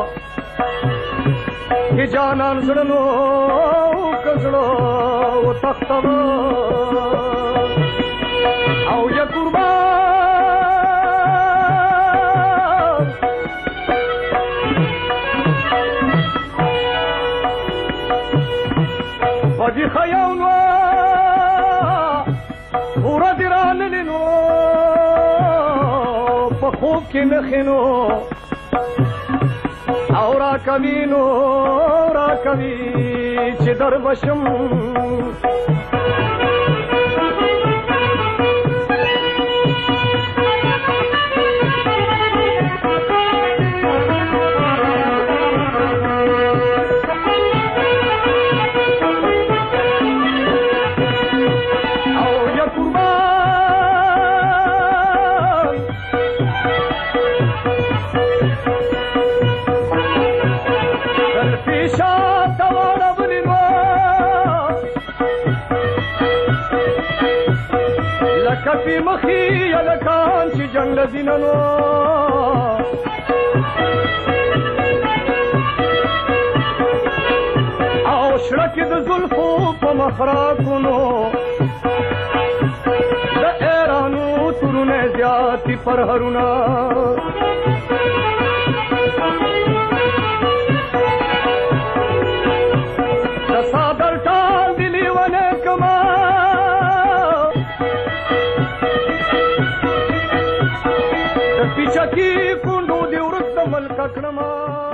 کې جانان زړه نو که زړه وتښتوه او یا قربان بدي خیاو نو پوره دې رانلې نو په خوب کې نښې نو او را کوي نو را کوي چې در بشم کفی مخی یلکان چی جنگ لزیننو او شرکی د زلفو پا مخراکونو د ایرانو ترونه زیادی پرهرونا د صادر ټال دلی ونه کما پیچکی کندو دی ورست ملک کړما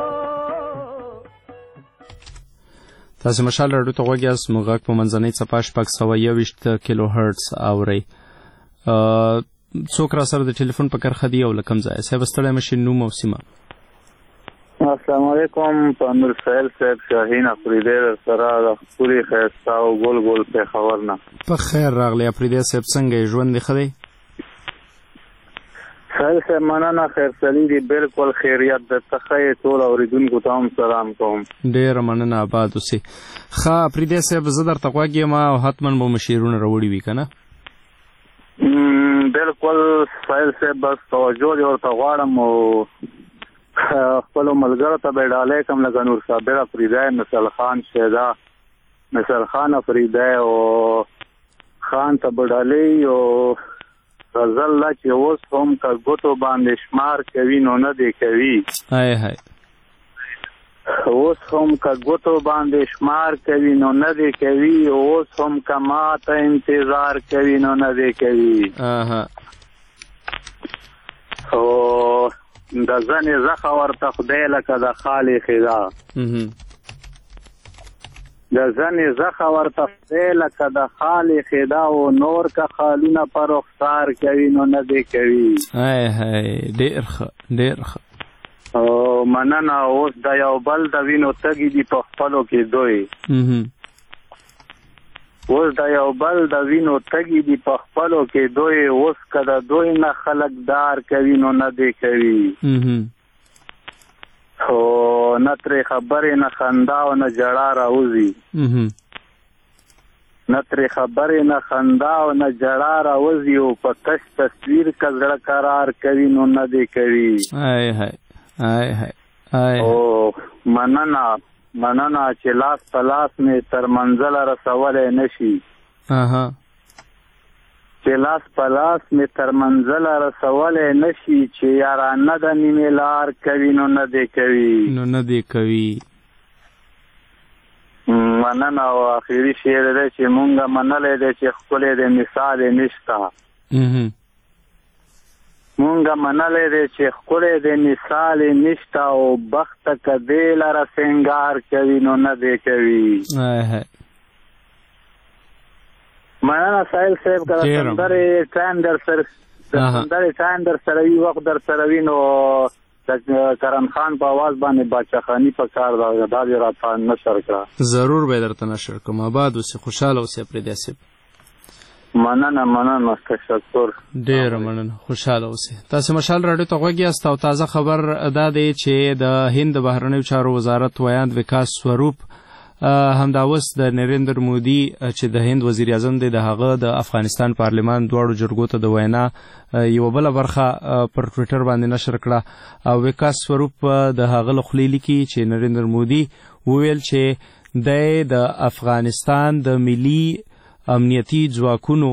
تاسو مشال راډیو ته غوږی یاست موږ په منځنۍ څپه شپږ سوه یوویشت کیلو هرټز اورئ څوک را سره د ټلیفون په کرښه دی او له کوم ځایه صاحب ستړی مشي نوم او سیمه
السلام علیکم پامیر سهیل صاحب شاهین افریدی سره د خپلې ښایسته او ګل ګل پېښور نه
په خیر راغلی افریدی صاحب څنګه یې ژوند دې ښه دی
سهیل صاحب مننه خیرسلي دي بالکل خیریت درته ښه ټول اورېدونکو ته هم سلام کوم
ډېره مننه آباد اوسې ښه افریدی صاحب زه درته غوږ یم او حتما به مو شعرونه راوړي وي که نه
بالکل سهیل صاحب بس توجه دې ورته غواړم او خپلو ملګرو ته به یې ډالۍ کړم لکه نور صابر افریدی مثل خان شیدا مثل خان افریدی او خان ته به ډالۍ او غزل لا چې اوس هم که ګوتو باندې شمار کوي نو نه دی کوي
هاي هاي
اوس هم که ګوتو باندې شمار کوي نو نه دی کوي اوس هم که ما ته انتظار کوي نو نه دی کوي
اها
او د زنې زخه ورته خدای لکه د خالې خدا د زنې زخه ورته خدای لکه د خالې خدا او نور که خالونه په رخسار کوي نو نه دی کوي
هاي هاي ډېر ښه ډېر ښه
او مننه اوس د یو بل د وینو تږي دي په خپلو کې دوی اوس د یو بل د وینو تږي دي په خپلو کې دوی اوس که د دوی نه خلک دار کوي نو نه دی کوي خو نه ترې خبرې نه خندا او نه جړا راوځي نه ترې خبرې نه خندا او نه جړا راوځي او په تش تصویر که زړه قرار کوي نو نه دی کوي
هاي هاي هاي هاي
او مننه مننه چې لاس په لاس مې تر منزله رسولی نه شي چې لاس په لاس مې تر منزله رسولی نه شي چې یارانه د نیمې لار کوي نو نه دی کوي
نو نه دی کوي
مننه او آخري شعر دی چې مونږه منلی دی چې ښکلی دی مثال یې نشته مونږه منلی دی چې ښکلی دی مثال یې نشته او بخته که دې لره سینګار کوي نو نه دی کوي مننه سهیل صاحب که د سندرې ټایم در سره د سندرې ټایم در سره وي وخت در سره وي نو د کرن خان په آواز باندې باچاخاني په کار دا دا دې راته نشر کړه
ضرور به درته نشر کوم آباد اوسې خوشحاله اوسې افریدی صاحب
مننه مننه تشکر
ډېره مننه خوشحاله اوسې تاسو مشال راډیو ته غوږ یاست او تازه خبر دا دی چې د هند بهرنیو چارو وزارت ویاند وکاس سوروپ همدا اوس د نریندر مودي چې د هند وزیر اعظم دی د هغه د افغانستان پارلمان دواړو جرګو ته د وینا یو بل برخه پر ټویټر باندې نشر کړه او وکاس سوروپ د هغه له خولې لیکي چې نریندر مودي وویل چې د افغانستان د ملي امنیتي ځواکونو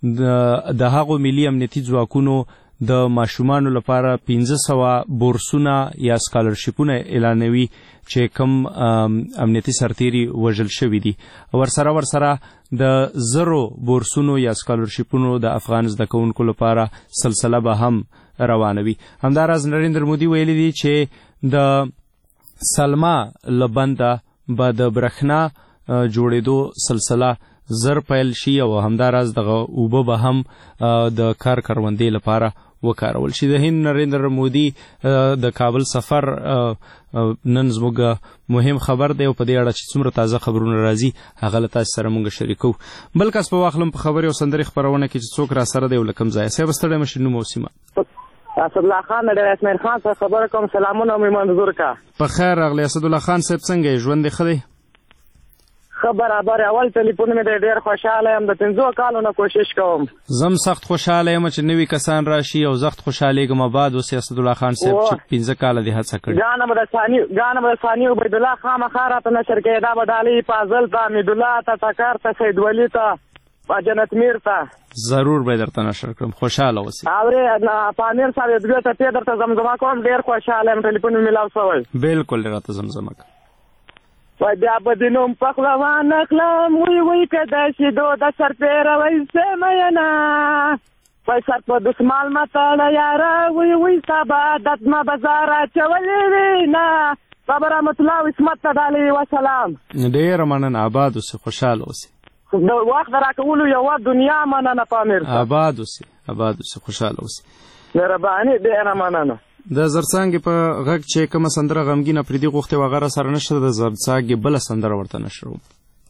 د هغو ملي امنیتي ځواکونو د ماشومانو لپاره پنځه سوه بورسونه یا سکالرشیپونه اعلانوي چې کم امنیتي سرتیري وژل شوي دي. ورسره ورسره د زرو بورسونو یا سکالرشیپونو د افغان زده کوونکو لپاره سلسله به هم روانوي. همداراز نریندر مودي ویلي دي چې د سلما له بنده به د برېښنا جوړېدو سلسله زر پیل شي او همداراز دغه اوبه به هم د کار کروندې لپاره وکارول شي. د هند نریندر مودي د کابل سفر نن زموږ مهم خبر دی او په دې اړه چې څومره تازه خبرونه راځي هغه له تاسو سره موږ شریکو. بل کس په واخلم په خبرې او سندرې خپرونه کې چې څوک را سره دی ولکم ځای صاحب ستړی مشه نوم او سیمه.
اسد الله خان د اسماعیل خان څخه خبر کوم. سلامونه مې منظور کا. په
خیر راغلی اسد الله خان صاحب څنګه ژوند دی خدای
خبر ابر اول ټلیفون مې ډېر خوشاله یم. د پنځو کالو نه کوشش کوم.
زم سخت خوشاله یم چې نوي کسان راشي او زخت خوشاله ګم بعد اوس اسد الله خان صاحب چې پنځه کال دی هڅه کړې.
ګانم د ثاني ګانم د ثاني عبید الله خان خارات نشر کې دا بدالي فاضل ته حمید الله ته تکار ته سید ولی ته جنت میر ته
ضرور به درته نشر کړم. خوشاله اوسئ.
اوره پامیر صاحب دغه ته درته زمزمه کوم. ډېر خوشاله یم. ټلیفون مې ملاو شوی.
بالکل راته زمزمه کوم.
وای بیا به د نوم پخلوان اخلم وی وی که د شیدو د سر پیروی سیمینه وای سر په دسمال متاړه یاره وی وی سبا دتمه بازار اچولی وینه بابا رحمت الله عصمت ته ډالۍ وسلام.
ډېره مننه. آباد اوسئ. خوشحاله اوسئ.
د وخت راکولو یوه دنیا مننه پامیر.
آباد اوسئ. آباد اوسئ. خوشحاله اوسئ.
مهرباني ډېره مننه.
د زرڅانګې په غږ چې کومه سندره غمګینه پرېدي غوښتې وغیره سره نشته د زرڅانګې بله سندره ورته نشروم.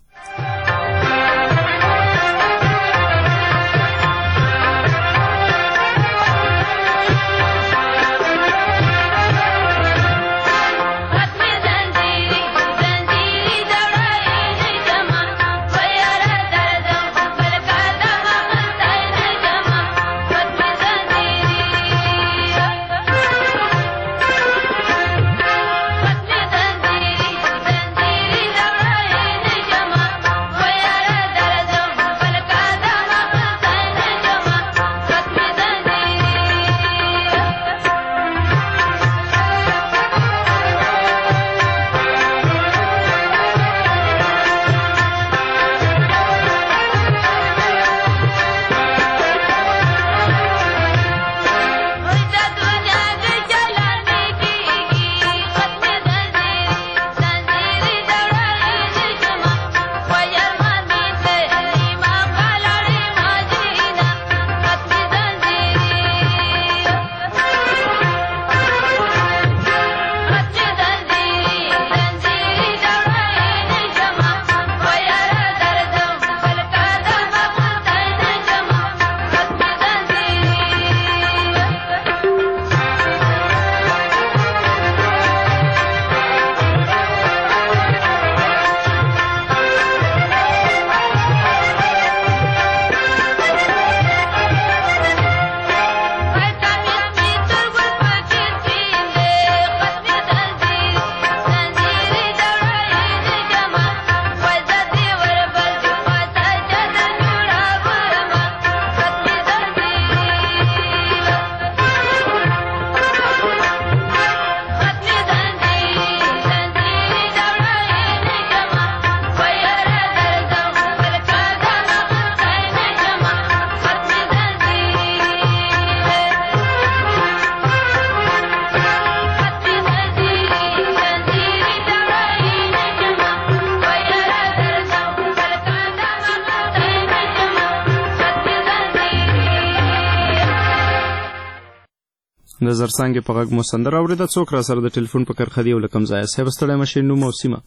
د زرڅانګې په غږ مو سندره اورېده. څوک را سره د ټلیفون په کرښه دی او له کوم ځایه صاحب ستړی مشئ نوم او سیمه.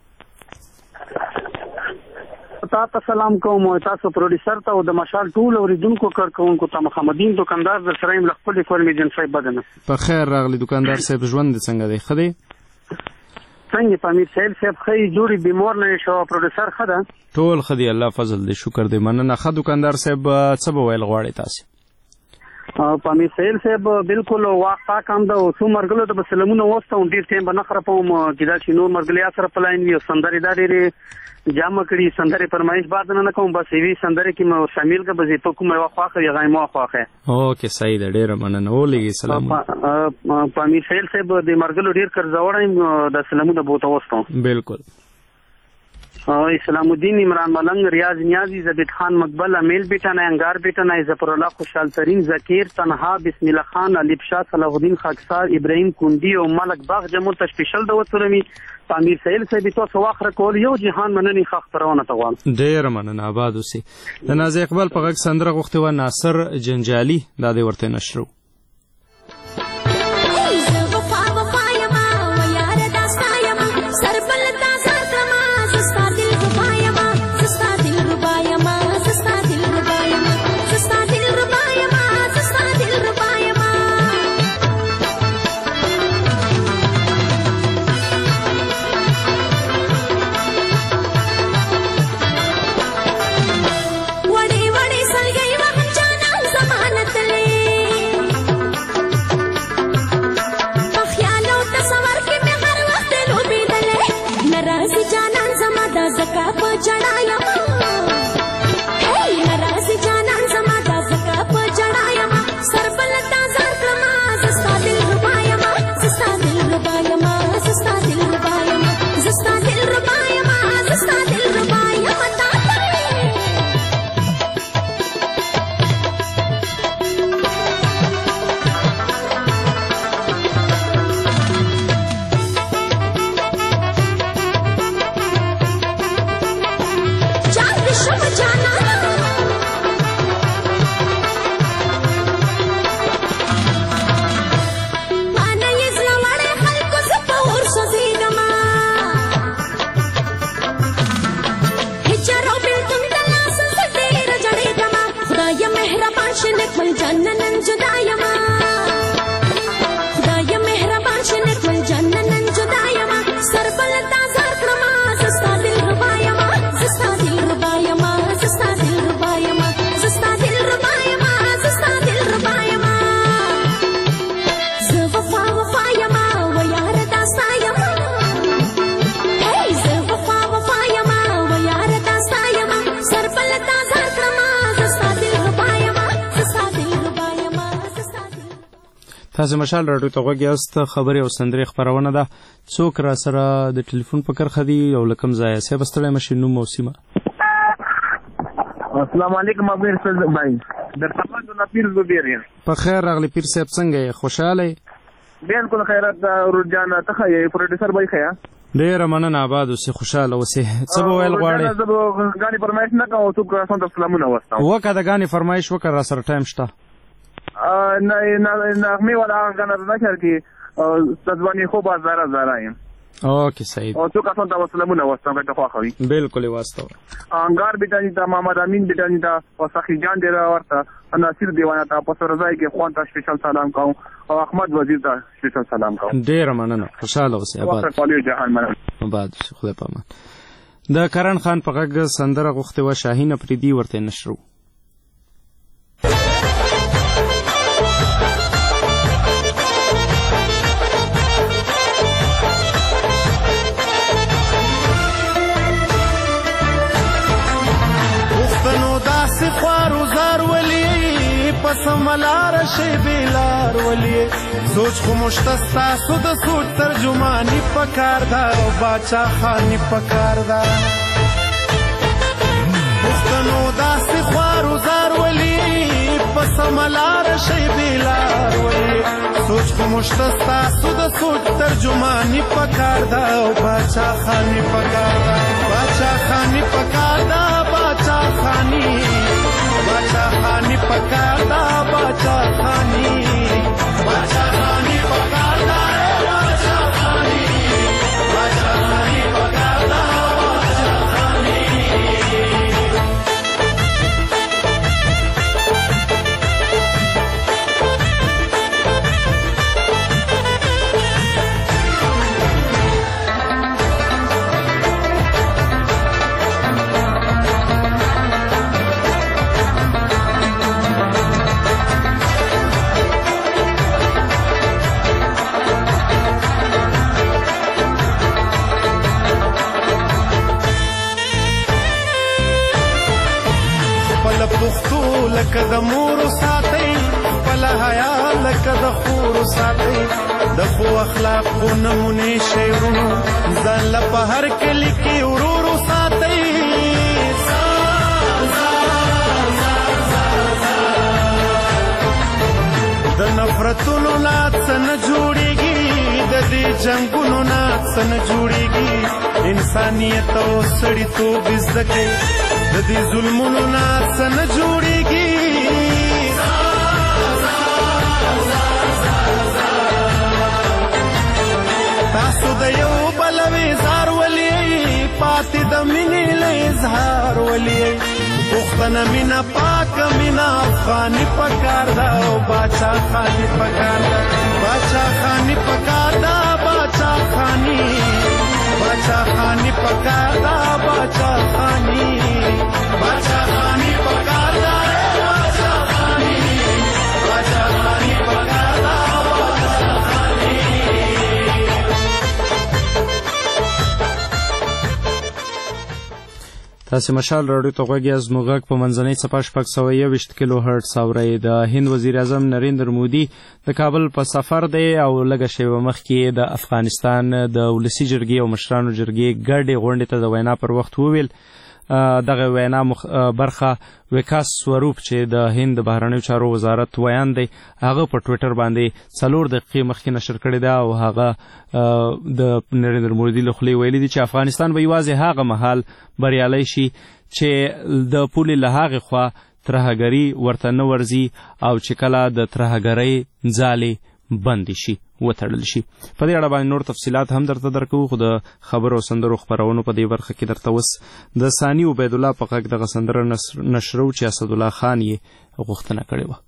تاسو سلام کوم. تاسو پروډوسر ته او د مشال ټول اوریدونکو کارکونکو ته محمدین دکاندار در سره یم له خپل فورم ایجنسۍ بدنه.
په خیر راغلی دکاندار صاحب. ژوند څنګه دی؟ ښه دی؟
څنګه پامیر صاحب صاحب خې جوړي بیمار نه شو پروډوسر خدا
ټول خدي الله فضل دې شکر دې مننه خه دکاندار صاحب څه به ویل غواړي تاسو
پامیر صاحب صاحب بالکل واقع کام دا څو مرګلو ته سلامونه وسته ډیر ټیم به نه خرپوم چې دا چې نور مرګلیا سره پلاین وي سندري دا ډېرې جامع کړي سندري فرمایش بعد نه کوم بس وی سندري کې مو شامل کا به په کومه واخه یا غیمه واخه
اوکې صحیح ده ډیر مننه ولګي سلام
پامیر صاحب د مرګلو ډیر قرضوړم د سلامونه بوته وسته
بالکل
اسلام الدین عمران ملنگ ریاض نیازی زبید خان مقبل امیل بیٹا نئے انگار بیٹا نئے ظفر اللہ خوشحال ترین ذکیر تنہا بسم اللہ خان علیب شاہ صلاح الدین خاکسار ابراہیم کندی او ملک باغ جمهور ته سپیشل دوت رمی پامیر سهیل صاحب تاسو واخره کول یو جهان مننی خاخ پرونه تغوال
ډیر مننه آباد اوسې د ناز اقبال په غږ سندره غوښتي و ناصر جنجالی دا دې ورته نشرو تاسو مشال راډیو ته غوږ یاست خبرې او سندرې خبرونه ده څوک را سره د ټلیفون په کرخه دی او لکم ځای صاحب ستړی مشي نوم او سیمه
السلام علیکم ابیر صاحب بھائی در تمام د پیر زبیر
په خیر راغلی پیر صاحب څنګه خوشاله
بالکل خیرات ورجانا ته یې پروډوسر بای خیا
ډیر مننه آباد اوسې خوشاله اوسې څه به ویل غواړې
زه غاني فرمایش نه کوم څوک را سره سلامونه وستم
وکړه د غاني فرمایش وکړه را سره ټایم شته
نه نه نغمه ولا غنه نه کړی تزوانی خو بازار زرایم
اوکې صحیح
او څوک تاسو ته سلامونه واستم ته خو خوي
بالکل واستو
انګار بیٹانی ته محمد امین بیٹانی ته او سخی جان ډیر ورته ناصر دیوانه ته په سرځای کې خوان ته سپیشل سلام کوم او احمد وزیر ته سپیشل سلام کوم
ډیر مننه خوشاله اوسې آباد
خپل جهان مننه
آباد خدای پامان د کرن خان په غږ سندره غوښته و شاهین افریدي ورته نشرو
سملار شی بیلار ولی سوچ خو مشتستا سو د سوچ ترجمانی پکار دا او باچا خانی پکار دا پښتنو داسې خوارو زار ولی پسملار شی بیلار ولی سوچ خو مشتستا سو د سوچ ترجمانی پکار دا او باچا خانی پکار دا باچا خانی پکار دا باچا خانی باچا خانی پکاردا باچا خانی باچا خانی پکاردا باچا خانی باچا خانی پکاردا باچا خانی خپل پښتو لکه د مور ساتي خپل حیا لکه د خور ساتي د خو اخلاق نمونه شیرونو ځان له په هر کلی کې ورورو ساتي د نفرتونو نه څه نه جوړیږي د دې جنګونو نه څه نه جوړیږي انسانیت او سړیتوب زده کوي د دې ظلمونو نه څه نه جوړیږي تاسو د یو بل وزار ولي پاتې د مینې له اظهار ولي پښتنه مینا پاک مینا افغاني پکار دا او باچا خاني پکار دا باچا خاني پکار دا باچا خاني باچا خاني پکار دا باچا خاني باچا خاني پکار دا باچا خاني باچا خاني پکار دا باچا خاني
تاسو مشال راډیو ته غوږی از موږ په منځنۍ صفه شپږ سوه یوویشت کیلو هرټز اورئ د هند وزیر اعظم نریندر مودي د کابل په سفر دی او لږه شیبه مخکې د افغانستان د ولسي جرګې او مشرانو جرګې ګډې غونډې ته د وینا پر وخت وویل دغه وینا برخه وکاس سوروپ چې د هند بهرنیو چارو وزارت ویان دی هغه په ټویټر باندې څلور دقیقې مخکې نشر کړی دی او هغه د نریندر مودي له خولې ویلي دي چې افغانستان به یوازې هغه مهال بریالی شي چې د پولې له هغې خوا ترهګري ورته نه ورځي او چې کله د ترهګرۍ ځالې بندې شي وتړل شي. په دې اړه باندې نور تفصیلات هم درته درکوو خو د خبرو او سندرو خپرونو په دې برخه کې درته اوس د ثاني عبیدالله په غږ دغه سندره نشرو چې اسدالله خان یې غوښتنه کړې وه.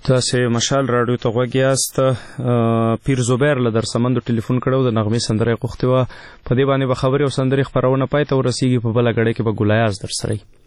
تاسو مشال رادیو ته غوږ یاست. پیر زبیر له در سمندو ټلیفون کړو د نغمې سندره غوښتې وه. په دې باندې به خبرې او سندرې خپرونه پای ته ورسیږي. په بله ګړۍ کې به ګلایاز در سره